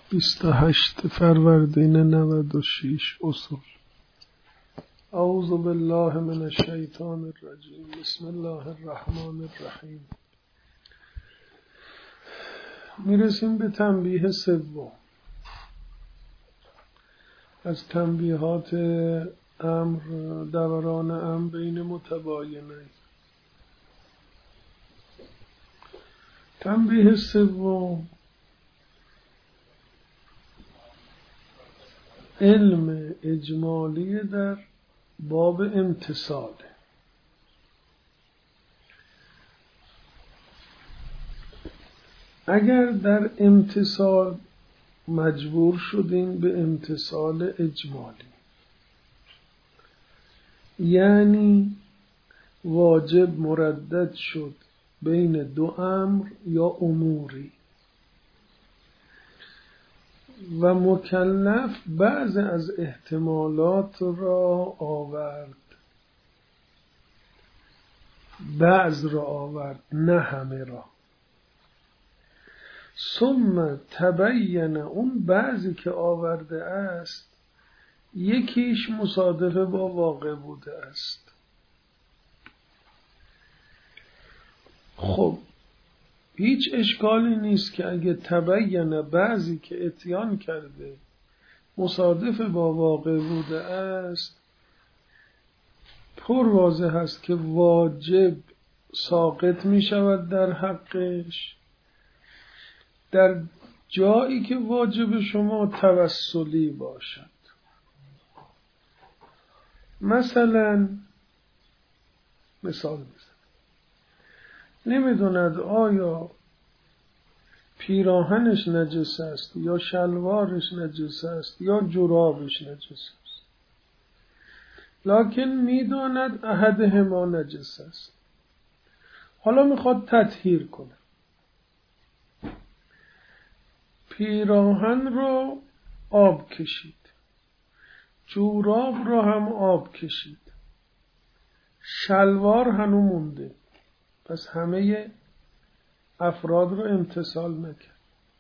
28 فروردین 96 اصول. اعوذ بالله من الشیطان الرجیم. بسم الله الرحمن الرحیم. میرسیم به تنبیه سوم از تنبیهات امر دوران امر بین متباینین. تنبیه سوم علم اجمالی در باب امتصال. اگر در امتصال مجبور شدیم به امتصال اجمالی، یعنی واجب مردد شد بین دو امر یا اموری و مکلف بعض از احتمالات را آورد، بعض را آورد نه همه را، ثم تبین اون بعضی که آورده است یکیش مصادف با واقع بوده است. خب هیچ اشکالی نیست که اگه تبین بعضی که اتیان کرده مصادف با واقع بوده است، پر واضح است که واجب ساقط می شود در حقش در جایی که واجب شما توسلی باشد. مثلا مثال بزن، نمیدوند آیا پیراهنش نجس است یا شلوارش نجس است یا جرابش نجس است، لکن میداند احدهما نجس است. حالا میخواد تطهیر کنه، پیراهن رو آب کشید، جوراب رو هم آب کشید، شلوار هنو مونده، پس همه افراد رو امتصال نکرد.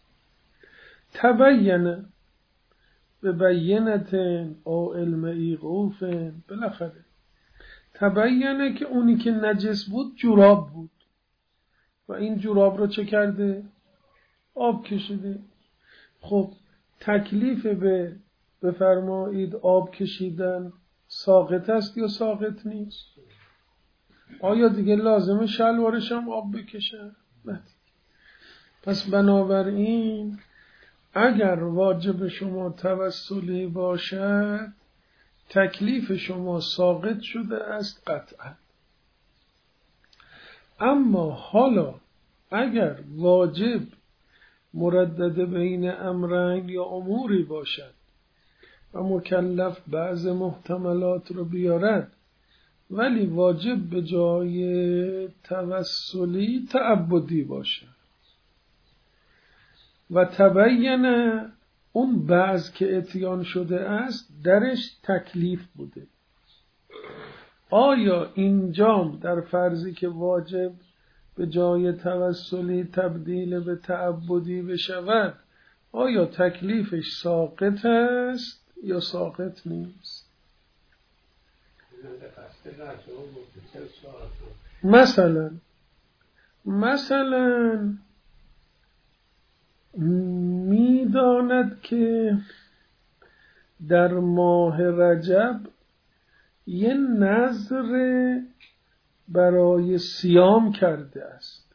تبینه به بینتن او علم ایقوفن، بالاخره تبینه که اونی که نجس بود جوراب بود و این جوراب رو چه کرده؟ آب کشیده. خب تکلیف به بفرمایید آب کشیدن ساقط است یا ساقط نیست؟ آیا دیگه لازمه شلوارش هم آب بکشه؟ نه. پس بنابراین اگر واجب شما توسلی باشد تکلیف شما ساقط شده است قطعا. اما حالا اگر واجب مردد بین امرین یا اموری باشد و مکلف بعض محتملات رو بیارد ولی واجب به جای توسلی تعبدی باشه و تبین اون بعض که اتیان شده است درش تکلیف بوده، آیا اینجام در فرضی که واجب به جای توسلی تبدیل به تعبدی بشود آیا تکلیفش ساقط است یا ساقط نیست؟ مثلا میداند که در ماه رجب یه نذر برای صیام کرده است،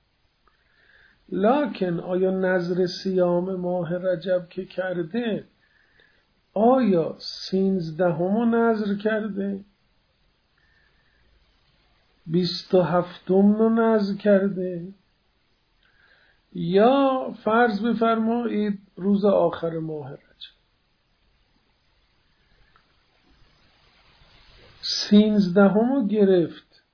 لکن آیا نذر صیام ماه رجب که کرده آیا 13 نذر کرده، 27 نذر کرده، یا فرض بفرمایید روز آخر ماه رجب 13 گرفت،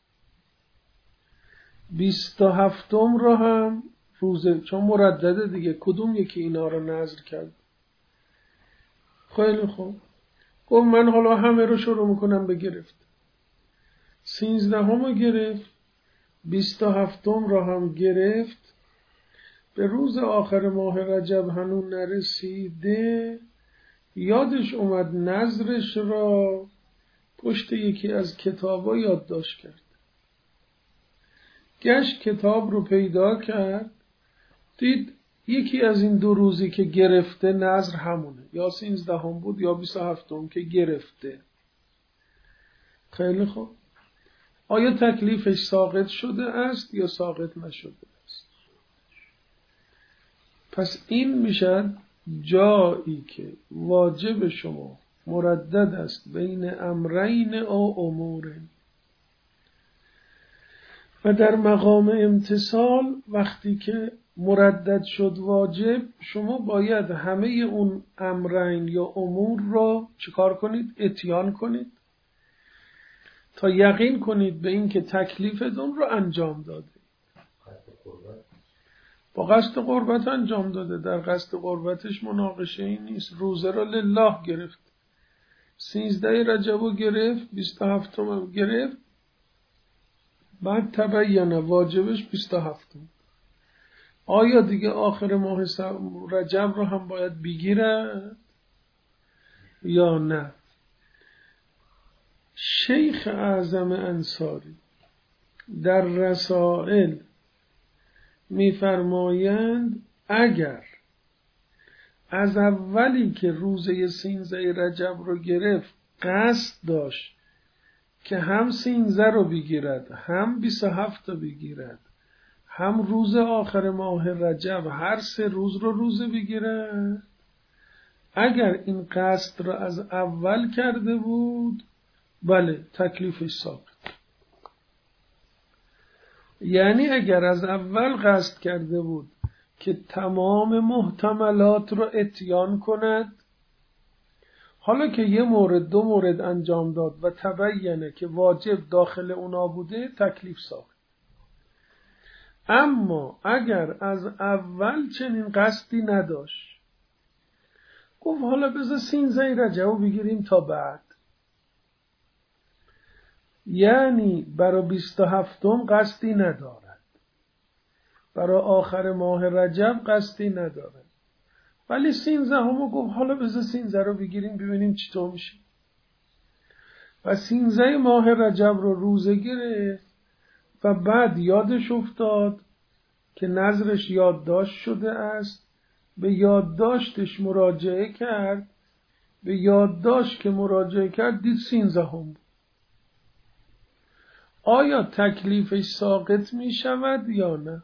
27 رو هم روزه، چون مردده دیگه، کدوم یکی اینا رو نذر کرد؟ خیلی خوب، گفت من حالا همه رو شروع میکنم به گرفت. 13 رو گرفت، 27 رو هم گرفت، به روز آخر ماه رجب هنوز نرسیده، یادش اومد نظرش را پشت یکی از کتابا یادداشت کرد. گشت کتاب رو پیدا کرد، دید یکی از این 2 روزی که گرفته نظر همونه، یا 13 بود یا 27 که گرفته. خیلی خوب، آیا تکلیفش ساقط شده است یا ساقط نشده است؟ پس این میشد جایی که واجب شما مردد است بین امرین او امورین، و در مقام امتصال وقتی که مردد شد واجب، شما باید همه اون امرین یا امور را چیکار کنید؟ اتیان کنید تا یقین کنید به این که تکلیفتون رو انجام داده. با قصد قربت انجام داده، در قصد قربتش مناقشه ای نیست. روزه را لله گرفت، 13 رجب رو گرفت، 27 هم گرفت، بعد تبین واجبش 27. آیا دیگه آخر ماه رجب رو هم باید بگیرد یا نه؟ شیخ اعظم انصاری در رسائل می‌فرمایند اگر از اولی که روزه 13 رجب رو گرفت قصد داشت که هم 13 رو بگیرد هم 27 رو بگیرد هم روز آخر ماه رجب هر 3 روز رو روزه بگیرد، اگر این قصد رو از اول کرده بود بله تکلیفش ساقط. یعنی اگر از اول قصد کرده بود که تمام محتملات رو اتیان کند، حالا که 1 مورد 2 مورد انجام داد و تبینه که واجب داخل اونا بوده، تکلیف ساقط. اما اگر از اول چنین قصدی نداشت، گفت حالا بذار 13 رجب بگیریم تا بعد، یعنی برای 27 قصدی ندارد، برای آخر ماه رجب قصدی ندارد، ولی 13 گفت حالا بذار 13 رو بگیریم ببینیم چطور میشه. و 13 ماه رجب رو روزه گرفت و بعد یادش افتاد که نظرش یادداشت شده است، به یادداشتش مراجعه کرد، به یادداشت که مراجعه کرد دید 13 بود. آیا تکلیفش ساقط می شود یا نه؟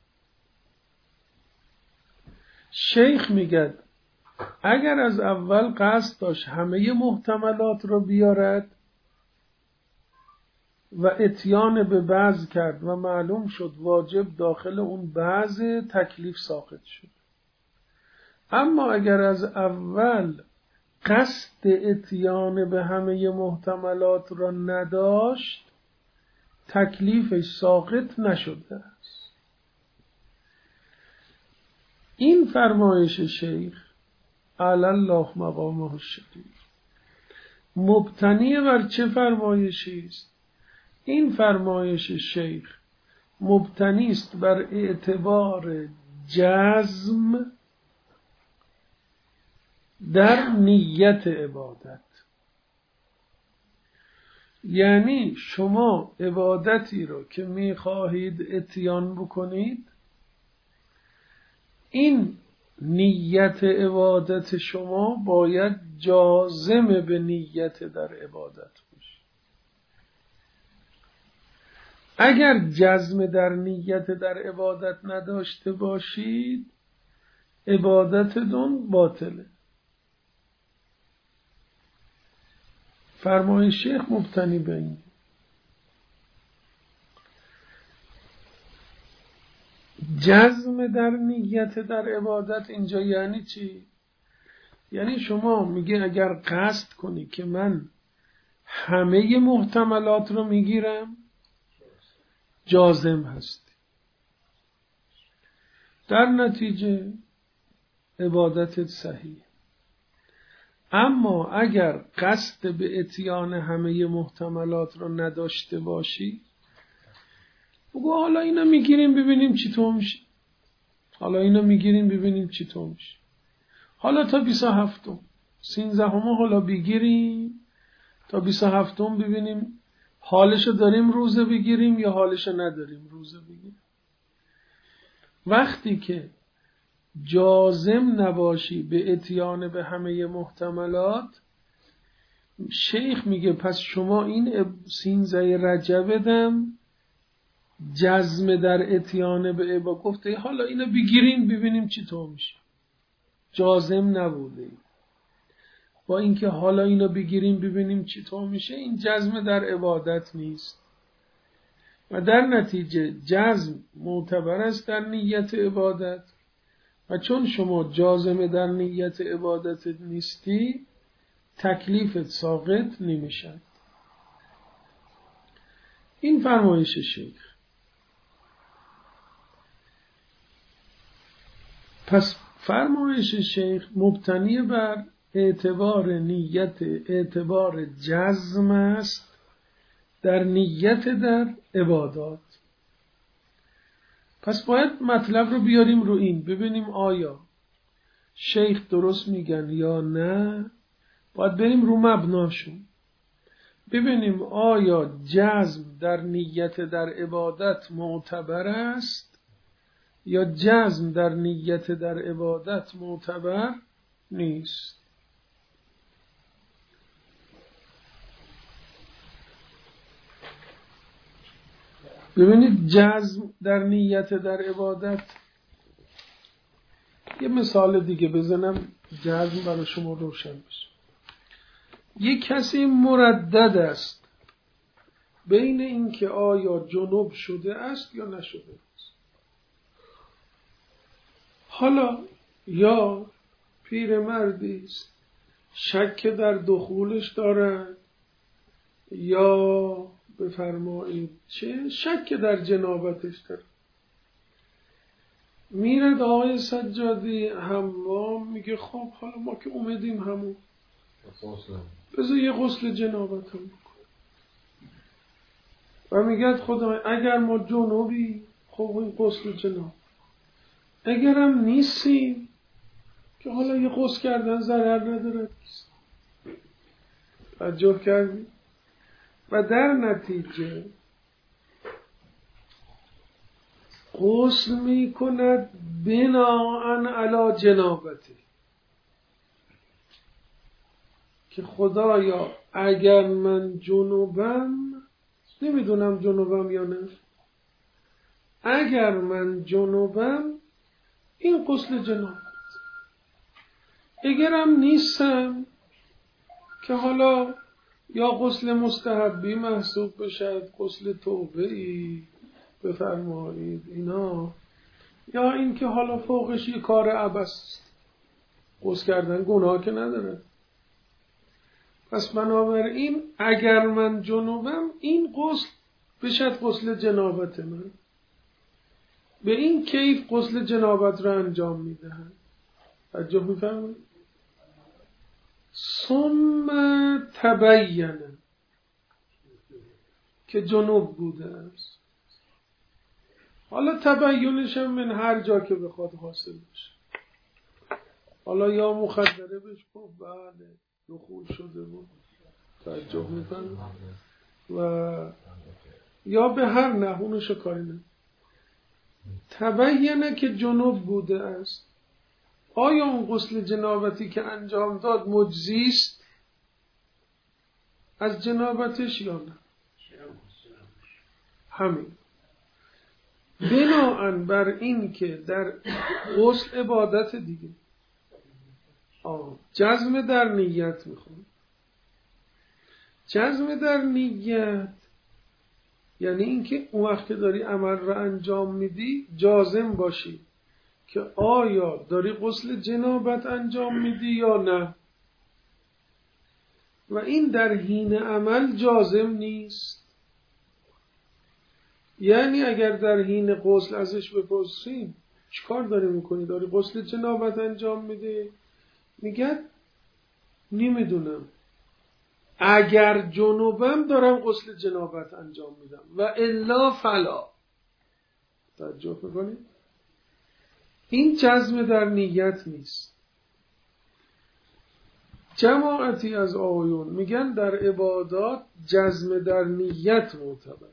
شیخ میگه اگر از اول قصد داشت همه محتملات رو بیارد و اتیان به بعض کرد و معلوم شد واجب داخل اون بعض، تکلیف ساقط شد. اما اگر از اول قصد اتیان به همه محتملات را نداشت، تکلیفش ساقط نشده است. این فرمایش شیخ علی الله مقامه الشریف مبتنی بر چه فرمایشی است؟ این فرمایش شیخ مبتنی است بر اعتبار جزم در نیت عبادت. یعنی شما عبادتی رو که می‌خواهید اتیان بکنید، این نیت عبادت شما باید جازم به نیت در عبادت باشه. اگر جزم در نیت در عبادت نداشته باشید، عبادتتون باطله. فرمایش شیخ مبتنی به این. جزم در نیت در عبادت اینجا یعنی چی؟ یعنی شما میگه اگر قصد کنی که من همه محتملات رو میگیرم، جازم هستی، در نتیجه عبادتت صحیح. اما اگر قصد به اتیان همه محتملات رو نداشته باشی، بگو حالا اینا میگیریم ببینیم چی تو میشه. حالا اینو میگیریم ببینیم چی تو میشه. حالا تا 27م 13م حالا بگیریم تا 27م ببینیم حالشو داریم روزه بگیریم یا حالشو نداریم روزه بگیریم. وقتی که جازم نباشی به اتیان به همه محتملات، شیخ میگه پس شما این 13 رجب دم جزم در اتیان به عبا گفته حالا اینو بگیریم ببینیم چی تو میشه. جازم نبوده، با اینکه حالا اینو بگیریم ببینیم چی تو میشه، این جزم در عبادت نیست و در نتیجه جزم معتبر است در نیت عبادت و چون شما جازم در نیت عبادت نیستی تکلیفت ساقط نمیشد. این فرمایش شیخ. پس فرمایش شیخ مبتنی بر اعتبار نیت، اعتبار جزم است در نیت در عبادات. پس باید مطلب رو بیاریم رو این ببینیم آیا شیخ درست میگن یا نه. باید بریم رو مبناشون ببینیم آیا جزم در نیت در عبادت معتبر است یا جزم در نیت در عبادت معتبر نیست. ببینید جزم در نیت در عبادت، یه مثال دیگه بزنم جزم برای شما روشن بشه. یک کسی مردد است بین اینکه آیا جنوب شده است یا نشده است. حالا یا پیرمردی است شک در دخولش دارد یا بفرمایید چه شک در جنابتش دارد. میرد آقای سجادی حمام میگه خب حالا ما که اومدیم همون بذار یه غسل جنابت هم بکن و میگه خدا اگر ما جنوبی خب این غسل جناب، اگرم نیستیم که حالا یه غسل کردن ضرر ندارد. توجه کردی؟ و در نتیجه غسل می کند بناءً علی جنابته که خدایا اگر من جنوبم، نمیدونم جنوبم یا نه، اگر من جنوبم این غسل جنابت، اگرم نیستم که حالا یا غسل مستحبی محسوب بشد، غسل توبه‌ای بفرمایید اینا، یا این که حالا فوقش یه کار عبث، غسل کردن گناه که نداره. پس بنابراین اگر من جنوبم این غسل بشد غسل جنابت من، به این کیف غسل جنابت را انجام میدهند. توجه میفرمایید؟ ثم تبین که جنوب بوده است. حالا تبینش هم من هر جا که بخواد حاصل بشه، حالا یا مخدره بهش گفت بله دخول شده بود، توجه میکنه، و یا به هر نحونش کاری نه، تبینه که جنوب بوده است. آیا اون غسل جنابتی که انجام داد مجزی است از جنابتش یا نه؟ همین. بناءً بر این که در غسل عبادت دیگه جزم در نیت میخوام. جزم در نیت یعنی اینکه اون وقت که داری عمل را انجام میدی جازم باشی که آیا داری غسل جنابت انجام میدی یا نه، و این در حین عمل جازم نیست. یعنی اگر در حین غسل ازش بپرسیم چیکار داری میکنی؟ داری غسل جنابت انجام میدی؟ میگه نمیدونم، اگر جنوبم دارم غسل جنابت انجام میدم و الا فلا. توجه میکنید؟ این جزم در نیت نیست. جماعتی از آقایون میگن در عبادات جزم در نیت معتبر،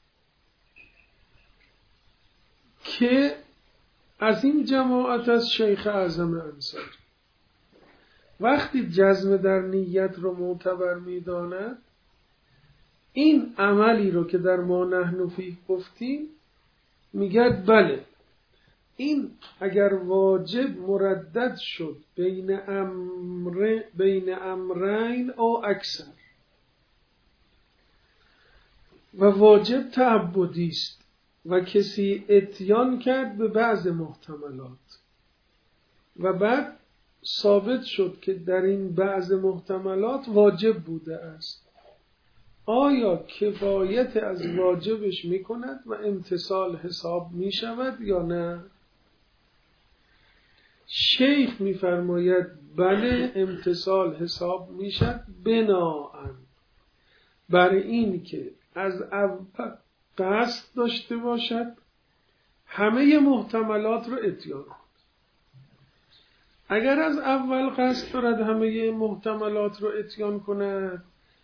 که از این جماعت از شیخ اعظم انصاری. وقتی جزم در نیت رو معتبر میداند، این عملی رو که در ما نحن فیه گفتیم میگه بله این اگر واجب مردد شد بین امرین او اکثر و واجب تعبدی است و کسی اتیان کرد به بعض محتملات و بعد ثابت شد که در این بعض محتملات واجب بوده است، آیا کفایت از واجبش میکند و امتثال حساب میشود یا نه؟ شیخ میفرماید بله امتثال حساب میشد، بناءً بر این که از اول قصد داشته باشد همه محتملات رو اتیان کند. اگر از اول قصد دارد همه محتملات رو اتیان کند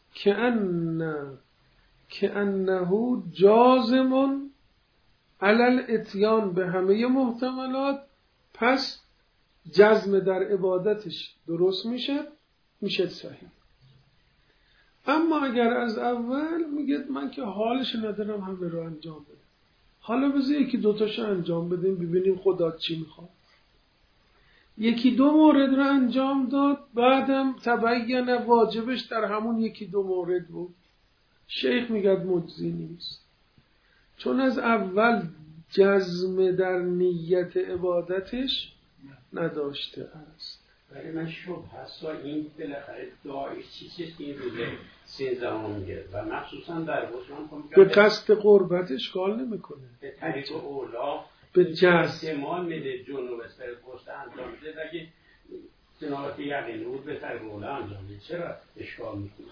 کأنه جازم علی الاتیان به همه محتملات، پس جزم در عبادتش درست میشه صحیح. اما اگر از اول میگه من که حالش ندارم همه رو انجام بدم، حالا بذار یکی دوتاشو انجام بدیم ببینیم خدا چی میخواد. یکی دو مورد رو انجام داد، بعدم تبین واجبش در همون یکی دو مورد بود، شیخ میگه مجزی نیست، چون از اول جزم در نیت عبادتش نداشته است. برای من شبه هست و این بالاخره دعای چیزی که این روزه 13 میگه و مخصوصا در بسمان به قصد قربت اشکال نمیکنه، به طریق اولا به جزم احتمال میده جنوب استر پست انجام میده، اگه جنابت یقین بود به طریق اولا انجام میده، چرا اشکال میکنه؟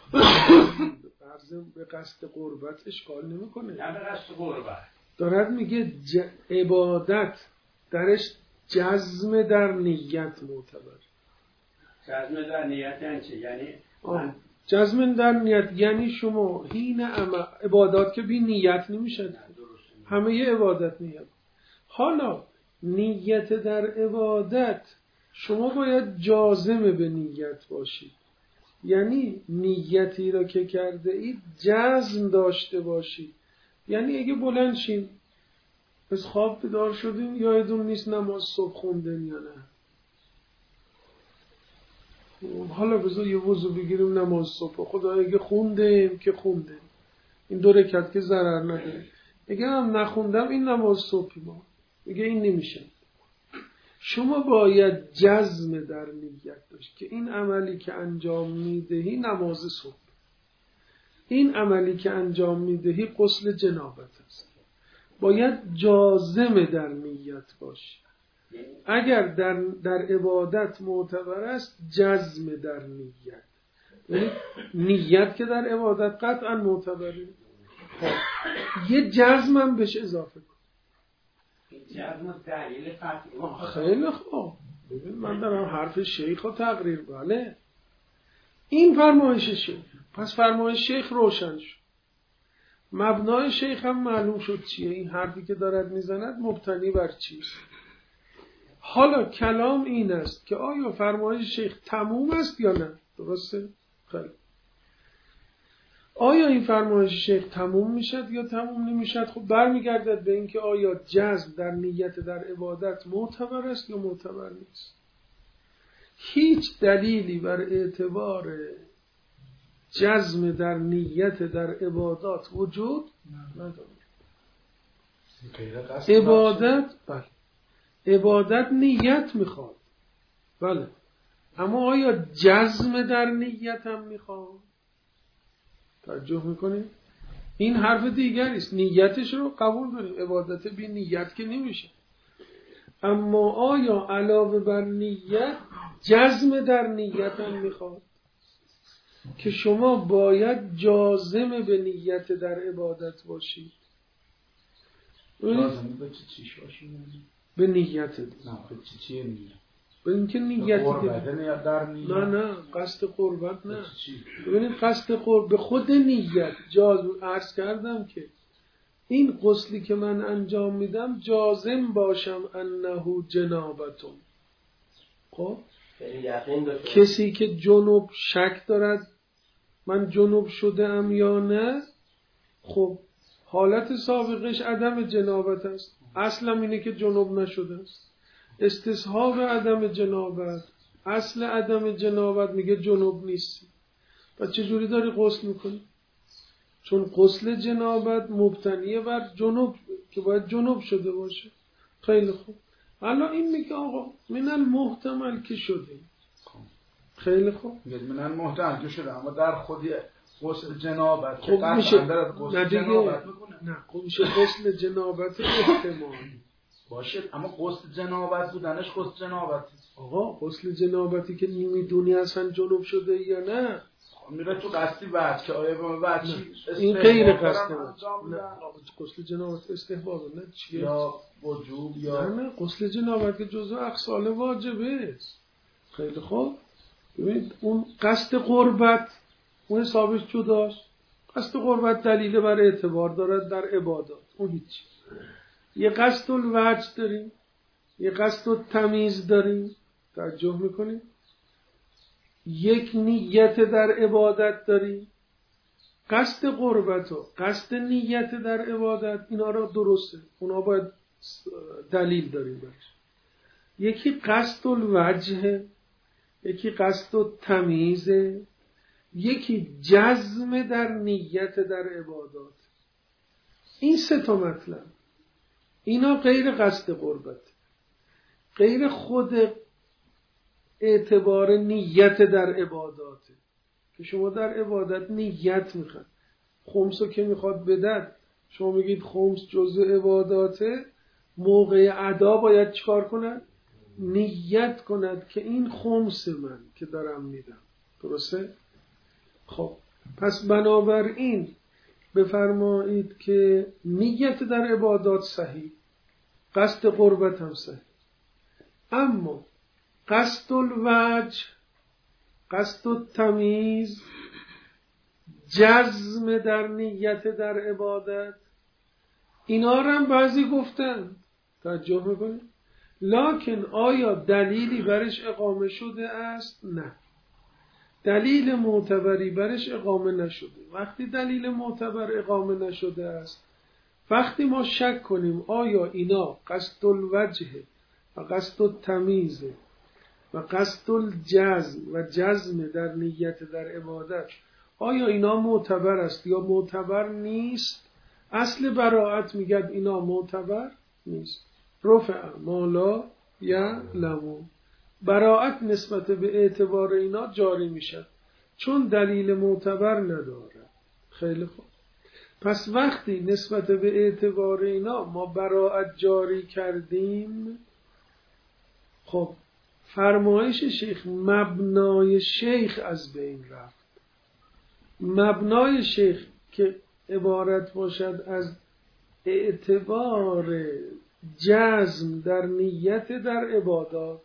به قصد قربت اشکال نمیکنه، نه به قصد قربت دارد میگه عبادت درش جزم در نیت معتبر. جزم در نیت یعنی چه؟ یعنی جزم در نیت یعنی شما هین عبادات که بی نیت نمیشه، همه عبادت نیت. حالا نیت در عبادت شما باید جازم به نیت باشید، یعنی نیتی را که کرده اید جزم داشته باشید. یعنی اگه بلند شین از خواب بیدار شدین یادتون نیست نماز صبح خوندن یا نه، حالا بذار یه وضو بگیریم نماز صبح، خدا اگه خوندیم که خوندیم این 2 رکعت که ضرر نداره، اگه هم نخوندم این نماز صبحی ما میگه این نمیشه. شما باید جزم در نیت داشت که این عملی که انجام میدهی نماز صبح، این عملی که انجام میدهی غسل جنابت است، باید جازم در نیت باشی. اگر در عبادت معتبر است جزم در نیت، یعنی نیت که در عبادت قطعا معتبره، خب یه جزم هم بهش اضافه کن. جزم دلیل قطعی. خیلی خوب، ببین من دارم حرف شیخ رو تقریر، بله این فرمایش شیخ، پس فرمایش شیخ روشن شد، مبنای شیخ هم معلوم شد چیه، این حرفی که دارد میزند مبتنی بر چیست. حالا کلام این است که آیا فرمایش شیخ تموم است یا نه؟ درسته؟ خیلی. آیا این فرمایش شیخ تموم میشد یا تموم نمیشد؟ خب برمیگردد به اینکه آیا جزم در نیت در عبادت معتبر است یا معتبر نیست. هیچ دلیلی بر اعتبار جزم در نیت در عبادات وجود ندارد. عبادت نیت میخواد، بله، اما آیا جزم در نیت هم میخواد؟ توجه میکنید؟ این حرف دیگری است. نیتش رو قبول داریم، عبادت بی نیت که نمیشه، اما آیا علاوه بر نیت جزم در نیت هم میخواد که شما باید جازم به نیت در عبادت باشید؟ لازم به چیش باشید؟ به نیت نه چیه نیت؟ به اینکه نیت نه قصد قربت نه. ببینید قصد قرب به خود نیت عرض کردم که این غسلی که من انجام میدم جازم باشم انه جنابتون. خب کسی که جنوب شک دارد من جنوب شده ام یا نه، خب حالت سابقش عدم جنابت است، اصلا اینه که جنوب نشده است. استصحاب عدم جنابت، اصل عدم جنابت میگه جنوب نیستی. پس چجوری داری غسل میکنی؟ چون غسل جنابت مبتنیه بر جنوب که باید جنوب شده باشه. خیلی خوب، حالا این میگه آقا من المحتمل که شده. خیلی خوب، من المحتمل که شده، اما در خودی غسل جنابت خب میشه نه دیگه نه خب میشه غسل جنابت احتمال باشه، اما غسل جنابت بودنش غسل جنابت. آقا غسل جنابتی که نمیدونی اصلا جنوب شده یا نه، میره تو قصدی بعد که آیا به بعد این غیر قصد نه. غسل جنابت استحباب نه چیه؟ یا وجوب یا نه غسل جنابت که جزء اغسال واجبه است. خیلی خوب، ببینید اون قصد قربت اون حسابش جداست. قصد قربت دلیل بر اعتبار دارد در عبادات، اون هیچ. یه قصد الوجه داریم، یه قصد التمیز داریم، توجه میکنیم، یک نیت در عبادت داریم. قصد قربت و قصد نیت در عبادت اینا را درسته، اونا باید دلیل داریم برش. یکی قصد الوجه، یکی قصد التمیز، یکی جزم در نیت در عبادات. این سه تا مطلب اینا غیر قصد قربت، غیر خود اعتبار نیت در عباداته که شما در عبادت نیت میخواد. خمسو که میخواد بدد شما میگید خمس جزء عباداته، موقع ادا باید چکار کند؟ نیت کند که این خمس من که دارم میدم. درسته؟ خب پس بنابراین بفرمایید که نیت در عبادات صحیح، قصد قربت هم صحیح، اما قصد الوجه، قصد التمیز، جزم در نیت در عبادت، اینا رو هم بعضی گفتن، توجه میکنید، لکن آیا دلیلی برش اقامه شده است؟ نه، دلیل معتبری برش اقامه نشده. وقتی دلیل معتبر اقامه نشده است، وقتی ما شک کنیم آیا اینا قصد الوجه و قصد التمیز و قصد الجزم و جزم در نیت در عبادت آیا اینا معتبر است یا معتبر نیست، اصل براءت میگه اینا معتبر نیست. رفع ما لا یعلمون، براءت نسبت به اعتبار اینا جاری میشه چون دلیل معتبر نداره. خیلی خوب، پس وقتی نسبت به اعتبار اینا ما براءت جاری کردیم، خب فرمایش شیخ، مبنای شیخ از بین رفت. مبنای شیخ که عبارت باشد از اعتبار جزم در نیت در عبادات،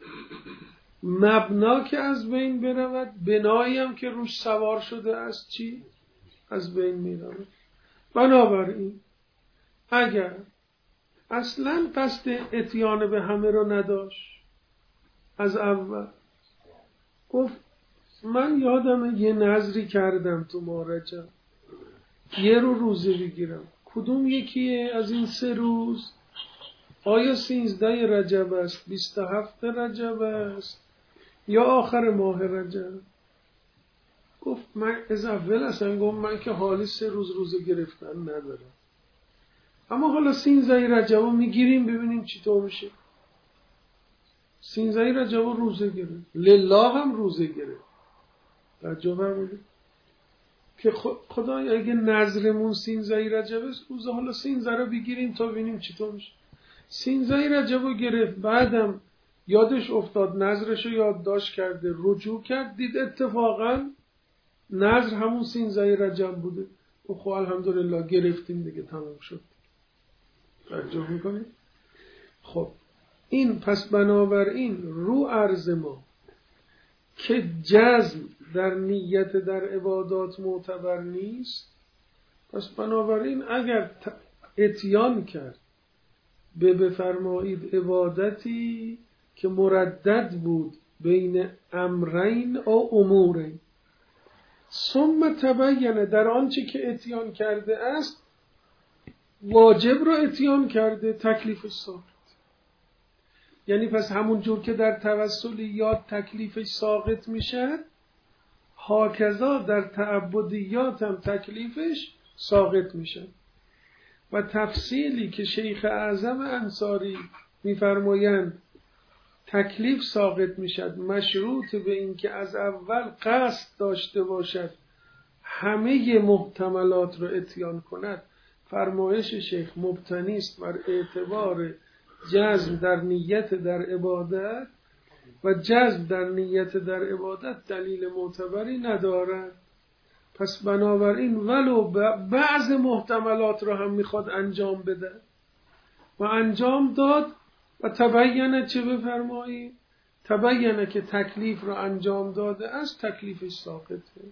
مبنا که از بین برود، بنایی هم که روش سوار شده از چی؟ از بین میرود. بنابراین اگر اصلا قصد اتیان به همه رو نداشت، از اول گفت من یادم یه نذری کردم تو ماه رجب یه روزه بگیرم، کدوم یکیه از این 3 روز؟ آیا 13 رجب است، 27 رجب است یا آخر ماه رجب؟ گفت من از اول اصلا گفت من که حالی 3 روز روزه گرفتن ندارم، اما حالا 13 رجب رو میگیریم ببینیم چی طور میشه. 13 رجب رو روزه گرفت، لله هم روزه گرفت. توجه فرمودید که خدای اگه نظرمون 13 رجب است، روزه حالا 13 رو بگیریم تا ببینیم چی طور میشه. 13 رجب رو گرفت، بعدم یادش افتاد نظرش رو یادداشت کرده، رجوع کرد، دید اتفاقا نظر همون 13 رجب بوده. خب الحمدلله گرفتیم دیگه، تمام شد. توجه میکنید؟ خب این پس بنابراین رو عرض ما که جزم در نیت در عبادات معتبر نیست، پس بنابراین اگر اتیان کرد به بفرمایید عبادتی که مردد بود بین امرین و امورین، ثم تبینه در آنچه که اتیان کرده است واجب را اتیان کرده، تکلیفش ساقط. یعنی پس همون جور که در توسلیات تکلیفش ساقط میشه، هاکذا در تعبدیات هم تکلیفش ساقط میشه. و تفصیلی که شیخ اعظم انصاری میفرمایند تکلیف ساقط میشد مشروط به این که از اول قصد داشته باشد همه محتملات را اتیان کند، فرمایش شیخ مبتنی است بر اعتبار جزم در نیت در عبادت و جزم در نیت در عبادت دلیل معتبری ندارد. پس بنابراین ولو بعض محتملات را هم میخواد انجام بده و انجام داد و تبینه چه بفرمایید؟ تبینه که تکلیف را انجام داده است، تکلیفش ساقطه.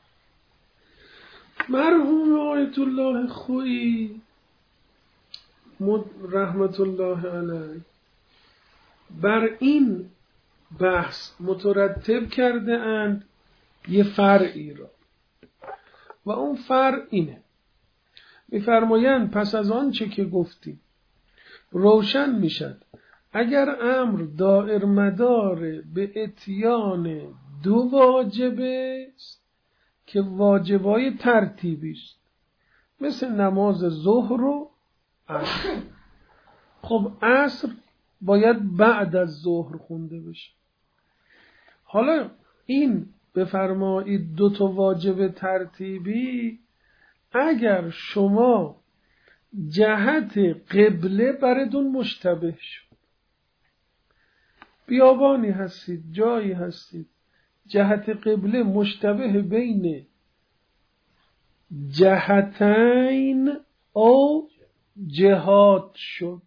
مرحوم آیت الله خویی رحمت الله علیه بر این بحث مترتب کرده اند یه فرعی را و اون فرع اینه، میفرمایند پس از آن چه که گفتیم روشن میشد اگر امر دائر مدار به اتیان دو واجبه است که واجبای ترتیبی است، مثل نماز ظهر و عصر. خب عصر باید بعد از ظهر خونده بشه. حالا این بفرمایید دو تا واجب ترتیبی اگر شما جهت قبله براتون مشتبه شد، بیابانی هستید، جایی هستید، جهت قبله مشتبه بین جهتین او جهات شد.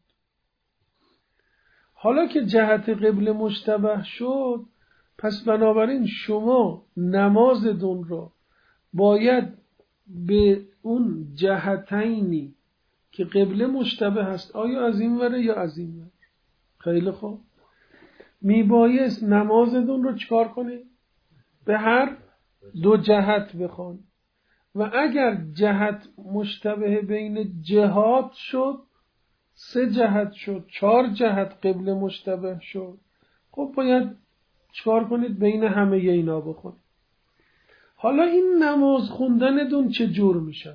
حالا که جهت قبله مشتبه شد، پس بنابراین شما نمازتون را باید به اون جهتینی که قبله مشتبه هست، آیا از این وره یا از این وره. خیلی خوب، میبایست نمازتون رو چکار کنید؟ به هر دو جهت بخوان. و اگر جهت مشتبه بین جهات شد، 3 جهت شد، 4 جهت قبله مشتبه شد، خب باید چکار کنید؟ بین همه اینا بخونید. حالا این نماز خوندنتون چه جور میشه؟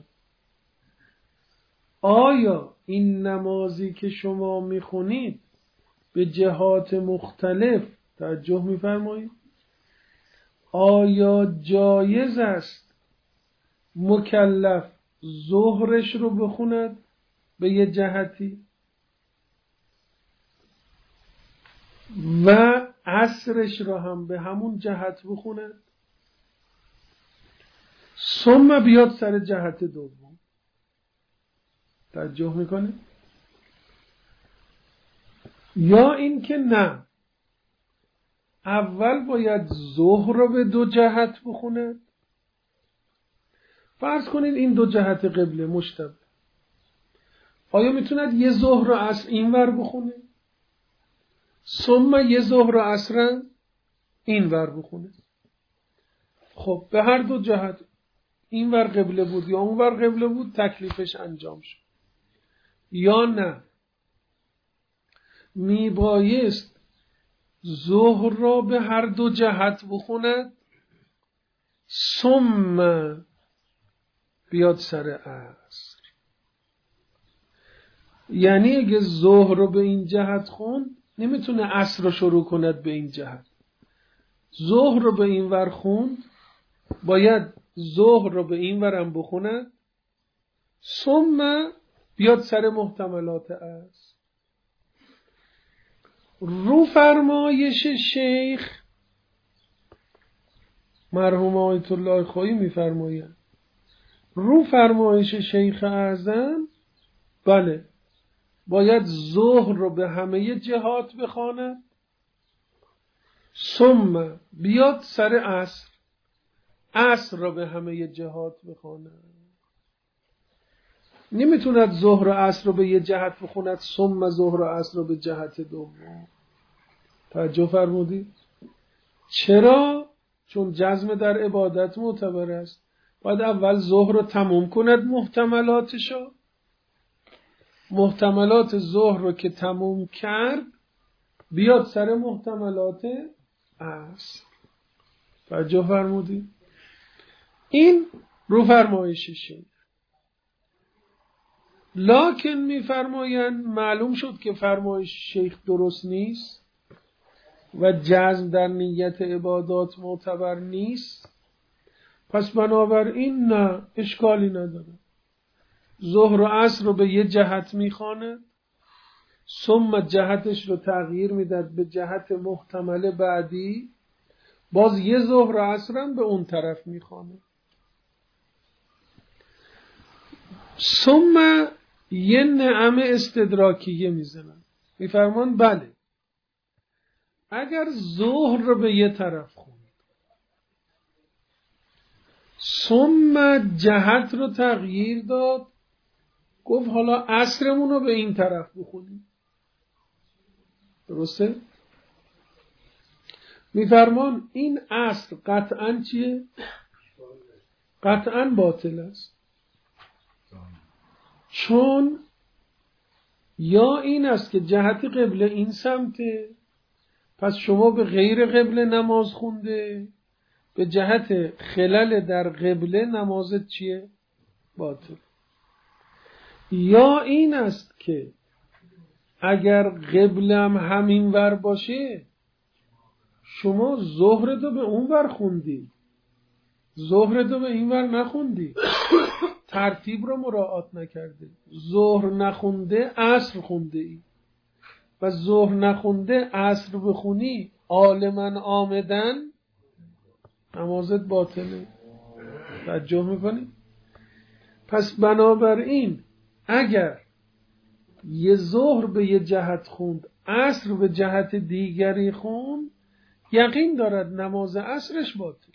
آیا این نمازی که شما میخونید به جهات مختلف توجه میفرمایید؟ آیا جایز است مکلف ظهرش رو بخوند به یه جهتی و عصرش رو هم به همون جهت بخوند، ثم بیاد سر جهت دوم؟ توجه میکنه؟ یا این که نه، اول باید ظهر رو به 2 جهت بخوند. فرض کنید این 2 جهت قبله مشتبه، آیا میتوند یه ظهر و عصر این ور بخونه، ثم یه ظهر و عصر این ور بخونه؟ خب به هر 2 جهت، این ور قبله بود یا اون ور قبله بود، تکلیفش انجام شد. یا نه، میبایست ظهر را به هر 2 جهت بخوند، ثم بیاد سر عصر. یعنی اگه ظهر رو به این جهت خوند، نمیتونه عصر رو شروع کند به این جهت. ظهر رو به این ور خوند، باید ظهر رو به این ورم بخوند، ثم بیاد سر محتملات عصر. رو فرمایش شیخ مرحوم آیت الله خویی میفرمایند، رو فرمایش شیخ اعظم، بله باید ظهر رو به همه جهات بخواند، ثم بیاد سر عصر، عصر رو به همه جهات بخواند. نمیتوند ظهر و عصر رو به یه جهت بخوند ثم ظهر و عصر رو به جهت دوم. توجه فرمودید؟ چرا؟ چون جزم در عبادت معتبر است. باید اول ظهر رو تموم کند محتملاتشو، محتملات ظهر رو که تموم کرد بیاد سر محتملات عصر. توجه فرمودید؟ این رو فرمایششه. لکن میفرمایند معلوم شد که فرمایش شیخ درست نیست و جزم در نیت عبادات معتبر نیست، پس بنابراین نه، اشکالی نداره. ظهر و عصر رو به یه جهت میخواند، ثم جهتش رو تغییر میداد به جهت محتمل بعدی، باز یه ظهر و عصر هم به اون طرف میخواند. ثم یه نعم استدراکیه میزنن، میفرمان بله اگر ظهر رو به یه طرف خوند ثم جهت رو تغییر داد، گفت حالا عصرمون رو به این طرف بخونیم، درسته؟ میفرمان این عصر قطعاً چیه؟ قطعاً باطل است. چون یا این است که جهت قبله این سمته، پس شما به غیر قبله نماز خونده، به جهت خلل در قبله نمازت چیه؟ باطل. یا این است که اگر قبله هم همین ور باشه شما ظهر تو به اون ور خوندی، ظهر تو به این ور نخوندی، ترتیب رو مراعات نکرده، ظهر نخونده عصر خونده ای و ظهر نخونده عصر بخونی عالماً آمدن نمازت باطله. توجه میکنی؟ پس بنابراین اگر یه ظهر به یه جهت خوند عصر به جهت دیگری خوند، یقین دارد نماز عصرش باطل،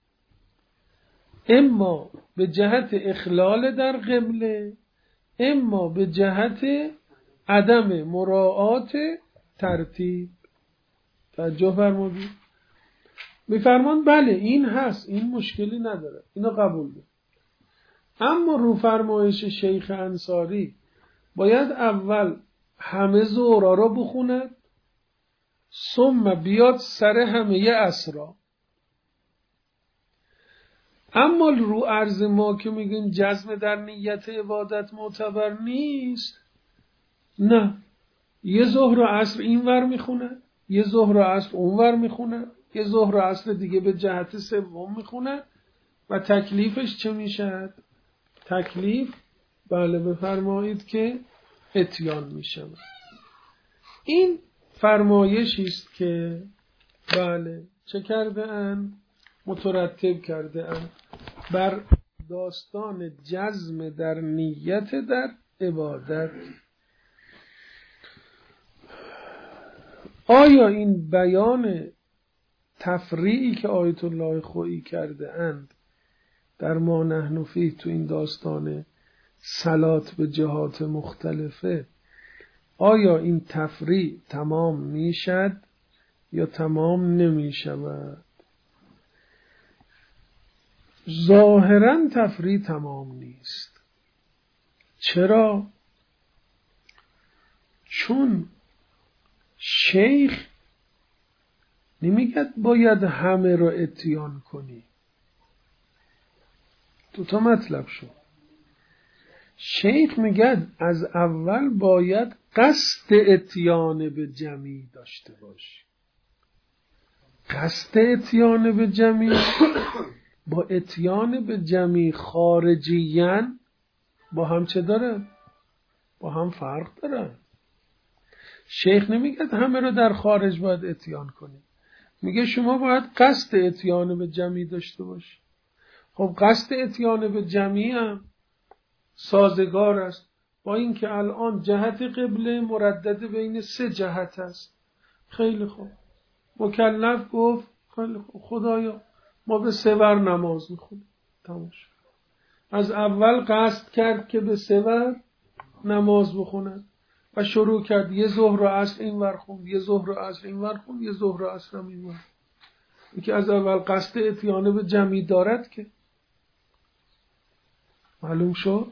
اما به جهت اخلال در قبله، اما به جهت عدم مراعات ترتیب. توجه فرمودید؟ میفرمان بله این هست، این مشکلی نداره، اینو قبول ده. اما رو فرمایش شیخ انصاری باید اول همه ظهرها را بخوند ثم بیاد سر همه عصرها. اما رو عرض ما که میگیم جزم در نیت عبادت معتبر نیست، نه، یه ظهر و عصر این ور میخونه، یه ظهر و عصر اون ور میخونه، یه ظهر و عصر دیگه به جهت سوم میخونه و تکلیفش چه میشه؟ تکلیف بله بفرمایید که اتیان میشه. این فرمایشی است که بله چه کرده اند؟ مترتب کرده اند بر داستان جزم در نیت در عبادت. آیا این بیان تفریعی که آیت الله خویی کرده اند در ما نحن فیه تو این داستان صلات به جهات مختلفه، آیا این تفریع تمام میشد یا تمام نمیشود؟ ظاهرا تفریع تمام نیست. چرا؟ چون شیخ نمیگد باید همه رو اتیان کنی. تا مطلب شد. شیخ میگد از اول باید قصد اتیان به جمعی داشته باشی. قصد اتیان به جمعی با اتیان به جمعی خارجیان با هم چه دارن؟ با هم فرق دارن. شیخ نمیگه همه رو در خارج باید اتیان کنی، میگه شما باید قصد اتیان به جمعی داشته باشی. خب قصد اتیان به جمعی هم سازگار است با اینکه الان جهت قبله مردد بین 3 جهت است. خیلی خوب. مکلف گفت خیلی خوب خدایا ما به 3 ور نماز میخونیم. تمام شد. از اول قصد کرد که به 3 ور نماز بخوند و شروع کرد یه ظهر و عصر این ور خوند، یه ظهر و عصر این ور خوند، یه ظهر و عصر این ور. این که از اول قصد اتیان به جمعی دارد که معلوم شد.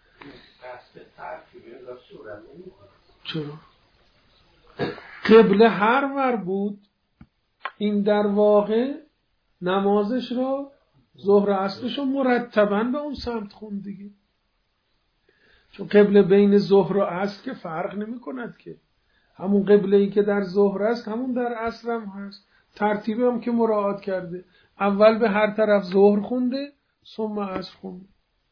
چرا؟ قبله هر ور بود این در واقع نمازش را ظهر عصرش رو مرتباً به اون سمت خوند دیگه. چون قبله بین ظهر و عصر که فرق نمی کند که همون قبله‌ای که در ظهر است همون در عصر هم هست. ترتیبی هم که مراعات کرده اول به هر طرف ظهر خونده ثم عصر خونده.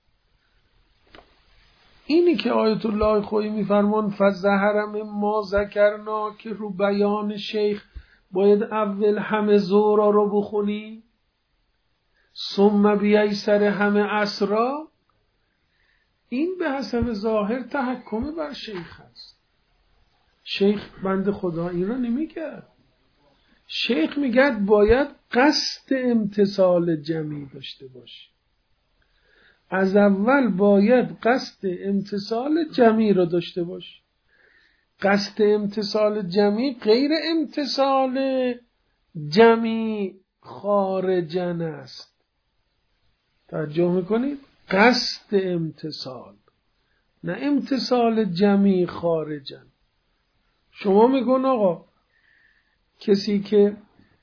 اینی که آیت الله خویی میفرمان فظهرم ما ذکرنا که رو بیان شیخ باید اول همه ظهر رو بخونی ثم بیای سر همه عصرا، این به حسب ظاهر تحکم بر شیخ است. شیخ بنده خدا این را نمیگه. شیخ میگه باید قصد امتصال جمعی داشته باشی. از اول باید قصد امتصال جمعی را داشته باشی. قصد امتصال جمعی غیر امتصال جمعی خارجن است. توجه میکنید؟ قصد امتصال نه امتصال جمعی خارجن. شما میگون آقا کسی که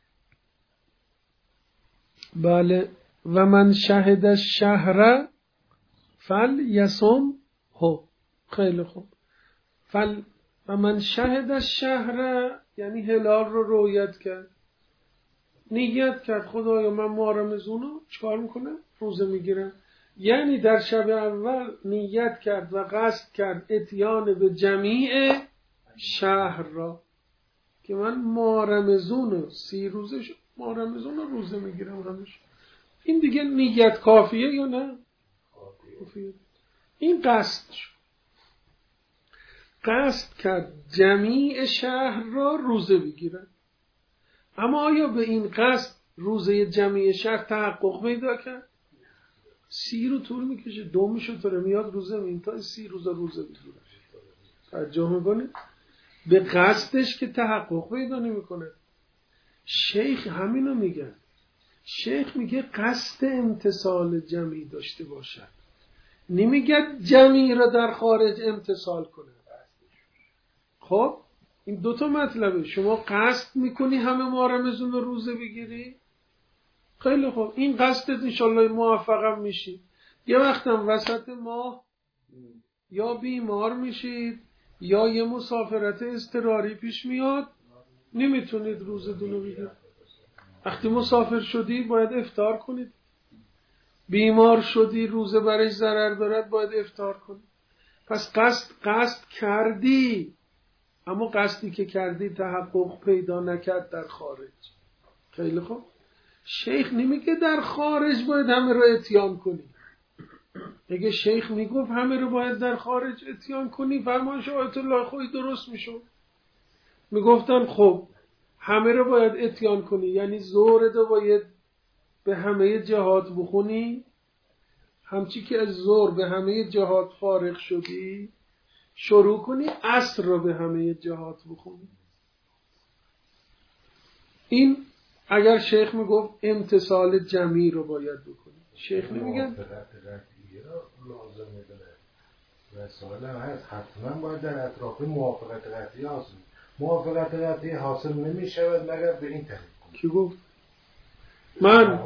بله و من شهد الشهر فل یصم هو، خیلی خوب. و من شهد الشهر یعنی هلال رو رویت کرد، نیت کرد خدایا من ماه رمضان رو چکار میکنم؟ روزه میگیرم. یعنی در شب اول نیت کرد و قصد کرد اتیان به جمیع شهر را که من ماه رمضان 30 روزه ماه رمضان رو روزه میگیرم همش. این دیگه نیت کافیه یا نه؟ کافیه. این قصد شد. قصد کرد جمیع شهر را روزه بگیرن. اما آیا به این قصد روزه جمیع شهر تحقق پیدا کرد؟ 30 رو طول میکشه، 2 میشه میاد روزه میگیره تا 30 روزه بگیره. توجه میکنه؟ به قصدش که تحقق پیدا نمیکنه. شیخ همینو میگه. شیخ میگه قصد امتصال جمعی داشته باشد، نمیگه جمعی را در خارج امتصال کنه. خب این 2 مطلبه. شما قصد میکنی همه ماه رمضان رو روزه بگیری، خیلی خوب، این قصدت انشالله موفقم میشی. یه وقتم وسط ماه یا بیمار میشید یا یه مسافرت اضطراری پیش میاد نمیتونید روزه دونو بگیرید. وقتی مسافر شدی باید افطار کنید. بیمار شدی روزه برش ضرر دارد باید افطار کنید. پس قصد کردی، اما قصدی که کردی تحقق پیدا نکرد در خارج. خیلی خوب. شیخ نمیگه در خارج باید همه رو اتیان کنی. اگه شیخ میگفت همه رو باید در خارج اتیان کنی فرمانش آیت الله خویی درست میشد. میگفتن خب همه رو باید اتیان کنی، یعنی ظهر رو باید به همه جهات بخونی، همچی که از ظهر به همه جهات فارغ شدی شروع کنی عصر رو به همه جهات بخونی. این اگر شیخ میگفت امتصال جمعی رو باید بکنی. شیخ نمیگن لازم میدونه رساله هست حتما باید در اطراف موافقت قطعی حاصل. موافقت قطعی حاصل نمیشود مگر به این طریق. کی گفت؟ من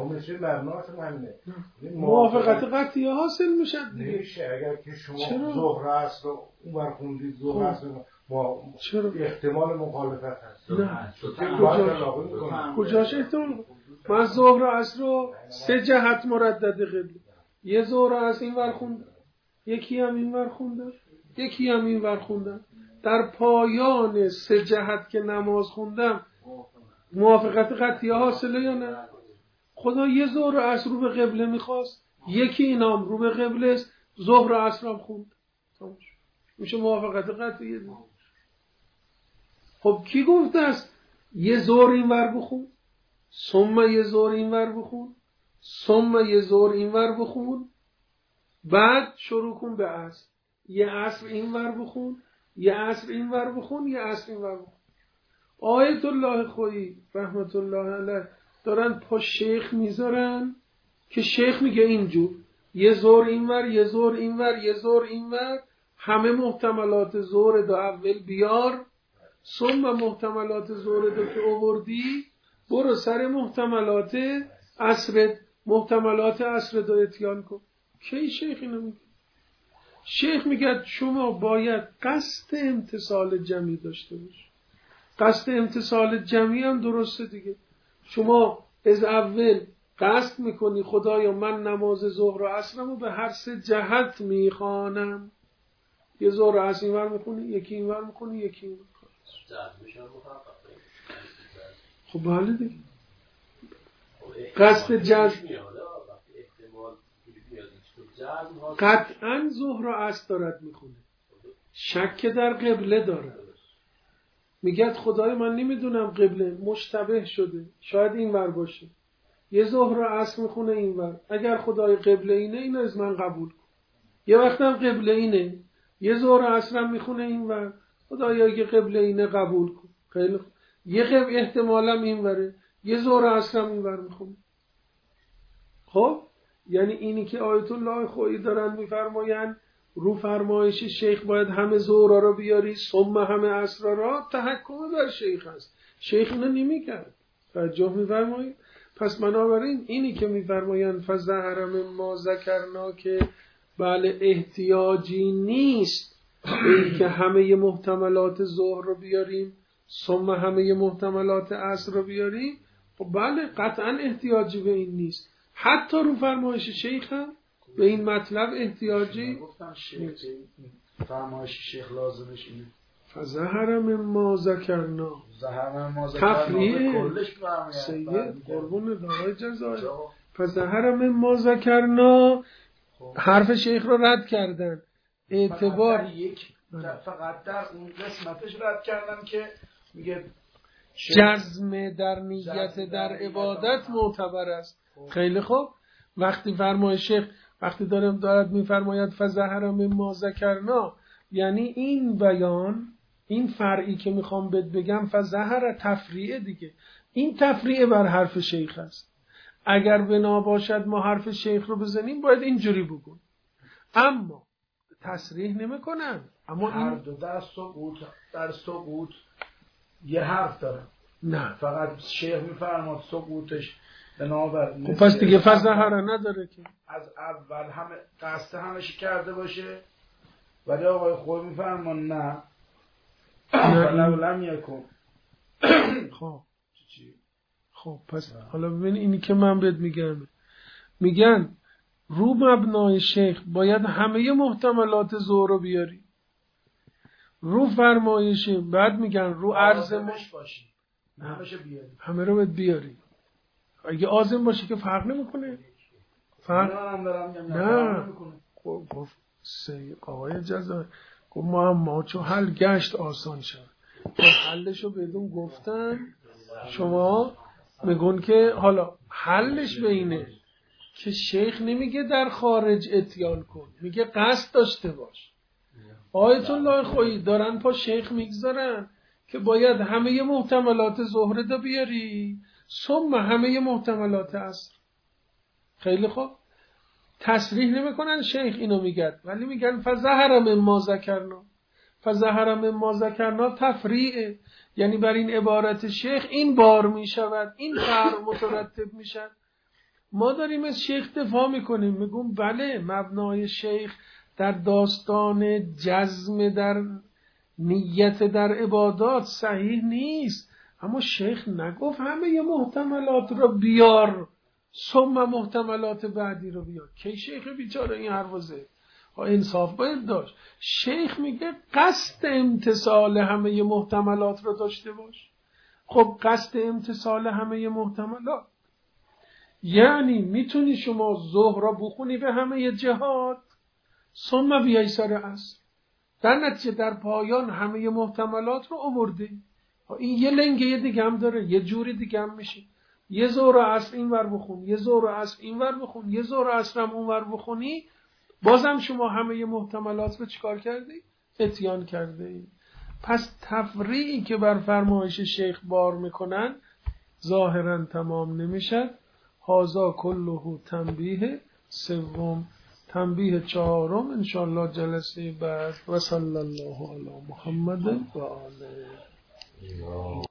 موافقت قطعی حاصل میشد دیگه. نمیشه اگر که شما ظهر عصر رو اونور خوندید ظهر عصر ما احتمال مخالفت هست. نه کجاش احتمال؟ من ظهر عصر رو 3 جهت مردد قبل، یه ظهر عصر این ور خوندم، یکی هم این ور خوندم، یکی هم این ور خوندم. در پایان 3 جهت که نماز خوندم موافقت قطعی حاصله یا نه؟ خدا یه ظهر و عصر رو به قبله میخواست، یکی اینام رو به قبله است، ظهر و عصر هم خوند. میشه موافقت قطعیه دیگه. خب کی گفته است یه ظهر اینور بخون، ثم یه ظهر اینور بخون، ثم یه ظهر اینور بخون، بعد شروع کن به عصر، یه عصر اینور بخون، یه عصر اینور بخون، یه عصر اینور بخون. آیت الله خویی رحمت الله علیه دارن پا شیخ میذارن که شیخ میگه اینجور یه ظهر اینور، یه ظهر اینور، یه ظهر اینور، همه محتملات ظهر دو اول بیار، ثم محتملات ظهر دو که آوردی برو سر محتملات عصر دو اتیان کن. کی شیخ اینو میگه؟ شیخ میگه شما باید قصد امتصال جمعی داشته باش. قصد امتصال جمعی هم درسته دیگه. شما از اول قصد میکنی خدایا من نماز ظهر و عصرمو به هر سه جهت میخوانم. یه ظهر و عصر اینور میخونی، یکی اینور میخونی، یکی اینور میخونی. خب بله دیگه. قصد جزم قطعا ظهر و عصر دارد میخونه، شک در قبله داره. میگه خدای من نمیدونم قبله مشتبه شده، شاید این ور باشه، یه ظهر و عصر میخونه این ور، اگر خدای قبله اینه اینو از من قبول کن. یه وقتم قبله اینه، یه ظهر و عصر هم میخونه این ور، خدایا اگه قبله اینه قبول کن. خیلی خوب. یه احتمالم این وره، یه ظهر و عصر هم این ور میخونه. خب یعنی اینی که آیت الله خویی دارن میفرماین رو فرمایش شیخ باید همه ظهر رو بیاری ثم همه عصر را، تحکم بر شیخ است. شیخ اینو نمی‌کرد. توجه می‌فرمایید؟ پس بنابراین اینی که می‌فرمایند فظهر مما ذکرنا که بله احتیاجی نیست این که همه محتملات ظهر رو بیاریم ثم همه محتملات عصر رو بیاریم. خب بله قطعا احتیاجی به این نیست. حتی رو فرمایش شیخ هم به این مطلب احتیاجی گفتم شیخ فرمایش شیخ لازمش اینه فظهر مما ذکرنا، ظهر مما ذکرنا کلش برمیاد سید قربون دعای جزای فظهر مما ذکرنا. حرف شیخ رو رد کردن، اعتبار فقط در اون قسمتش رد کردن که میگه جزم در نیت در عبادت معتبر است. خیلی خوب. وقتی فرمای شیخ وقتی دارد میفرماید فظهر مما ذکرنا، یعنی این بیان این فرعی که میخوام بگم فظهر تفریعه دیگه. این تفریعه بر حرف شیخ است. اگر بنا باشد ما حرف شیخ رو بزنیم باید اینجوری بگون، اما تصریح نمیکنن. اما هر این دو در سقوط یه حرف داره. نه فقط شیخ میفرماد سقوطش بنابر خب پس دیگه فظهر نداره که از اول همه قصد همش کرده باشه، ولی آقای خود میفرمان نه ولو لم یکن. خب پس حالا ببین اینی که من بهت میگن رو مبنای شیخ باید همه محتملات ظهر رو بیاری، رو فرمایش بعد میگن رو عرضمش باشی همش بیاری، همه رو باید بیاری. اگه عازم باشه که فرق نمیکنه. فرق نه. گفت آقای جزای گفت ما چون حل گشت آسان شد، حلشو بدون گفتن شما میگون که حالا حلش به اینه که شیخ نمیگه در خارج اتیان کن، میگه قصد داشته باش. آیت الله خویی دارن پا شیخ میگذارن که باید همه محتملات ظهر دا بیاری ثم همه محتملات عصر. خیلی خوب. تصریح نمیکنن شیخ اینو میگه، ولی میگن فظهر مما ذکرنا. فظهر مما ذکرنا تفریعه، یعنی بر این عبارت شیخ این بار میشود، این فرع مترتب میشد. ما داریم از شیخ دفاع میکنیم، میگم بله مبنای شیخ در داستان جزم در نیت در عبادات صحیح نیست، اما شیخ نگفت همه محتملات رو بیار ثم محتملات بعدی رو بیار. کی شیخ بیچاره این حرفو زد؟ انصاف باید داشت. شیخ میگه قصد امتصال همه محتملات رو داشته باش. خب قصد امتصال همه محتملات یعنی میتونی شما ظهر را بخونی به همه جهات ثم بیای سر عصر، در نتیجه در پایان همه محتملات رو آورده. این یه لنگه دیگه هم داره، یه جوری دیگه هم میشه. یه ظهر عصر این ور بخون، یه ظهر عصر این ور بخون، یه ظهر عصر هم اون ور بخونی، بازم شما همه محتملات رو چیکار کردی؟ اتیان کرده. پس تفریعی که بر فرمایش شیخ بار میکنن ظاهرا تمام نمیشد. هازا کله تنبیه سوم، تنبیه چهارم انشاءالله جلسه بعد. و صلی الله علی محمد و آله.